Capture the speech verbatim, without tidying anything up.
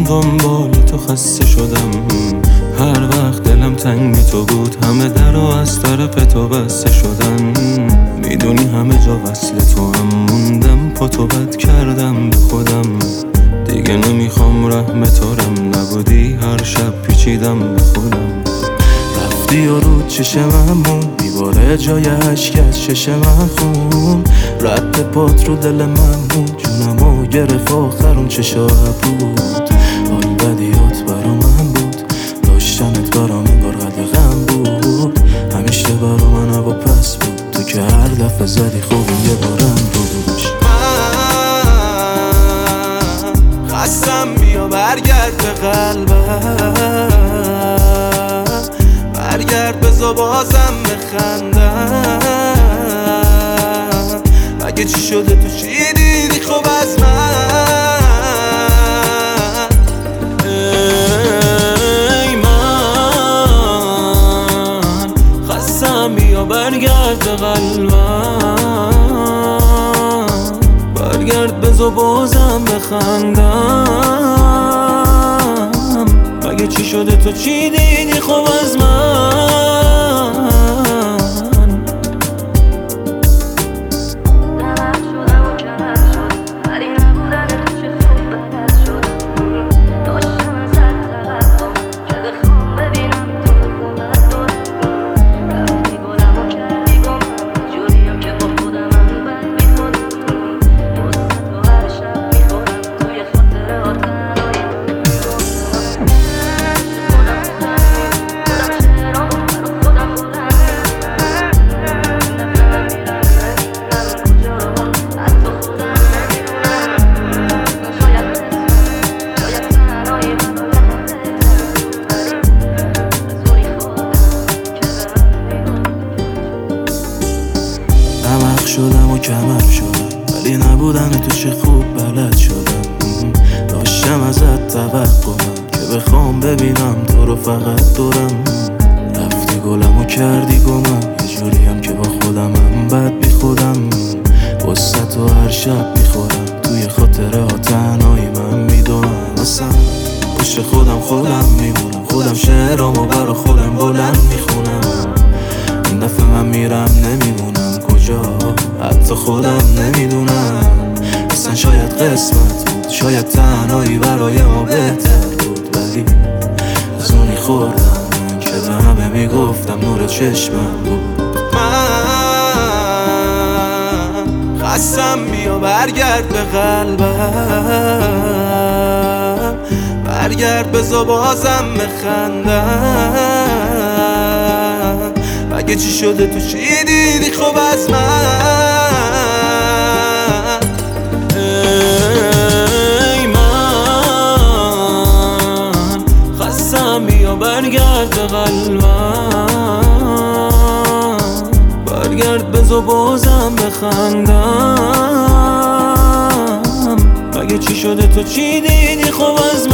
دنبال تو خسته شدم، هر وقت دلم تنگ بی تو بود همه در و از طرف تو بسته شدن. میدونی همه جا وصل تو هم موندم، پا تو بد کردم به خودم. دیگه نمیخوام رحم تارم نبودی، هر شب پیچیدم به خودم. رفتی و رو چشم من موند، دیواره جای عشق از چشم من خون. رد پات رو دل من بود، جونمو گرفت آخر اون چه شب بود. حال بدیات برا من بود، داشتنت برام انگار غم بود. همیشه برا من هوا پس بود، تو که هر دفعه زدی خوبی یه بارم روش. من خستم بیا برگرد به قلبم، برگرد بزا بازم بخندم. اگه چی شده تو چی دیدی خوب از من؟ ای من خستم بیا برگرد به قلبم، برگرد بزا بازم بخندم. اگه چی شده تو چی دیدی خوب از من؟ شدم و کمر شدم، ولی نبودن تو چه خوب بلد شدم. داشتم ازت توقعم که بخوام ببینم تو رو فقط دورم. رفتی گلم و کردی گمم، یه جوریم که با خودمم بد بی خودم. واسه تو هر شب میخورم، توی خاطره ها تنهایی من میدونم. اصلا پشت خودم خودم میمونم، خودم شعرامو برا خودم بلند میخونم. این دفعه من میرم نمیمونم کجا، حتی خودم نمیدونم. اصلا شاید قسمت بود، شاید تنهایی برای ما بهتر بود. ولی از اونی خوردم که به همه میگفتم نور چشمم بود. من خستم بیا برگرد به قلبم، برگرد بزا بازم بخندم. اگه چی شده تو چی دیدی خوب از من؟ ای من خستم بیا برگرد به قلبم، برگرد بزا بازم بخندم. اگه چی شده تو چی دیدی خوب از من؟